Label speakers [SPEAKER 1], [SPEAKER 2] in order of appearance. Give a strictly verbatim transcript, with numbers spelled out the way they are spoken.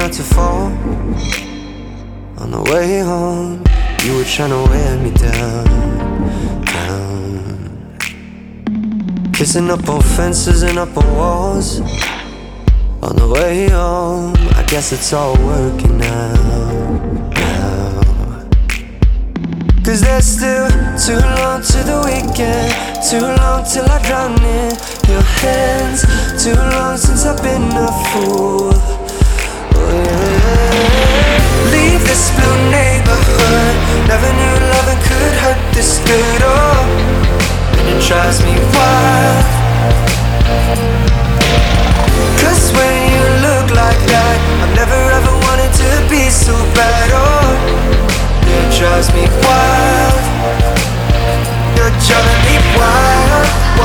[SPEAKER 1] not to fall. On the way home, you were trying to wear me down, down. Kissing up on fences and up on walls. On the way home, I guess it's all working out, now. Cause there's still too long to the weekend, too long till I drown in your hands, too long since I've been a fool. Oh, yeah. Leave this blue neighborhood, never knew loving could hurt this good. Oh, and it drives me wild. Cause when you look like that, I've never ever wanted to be so bad. Oh, it drives me wild. You're driving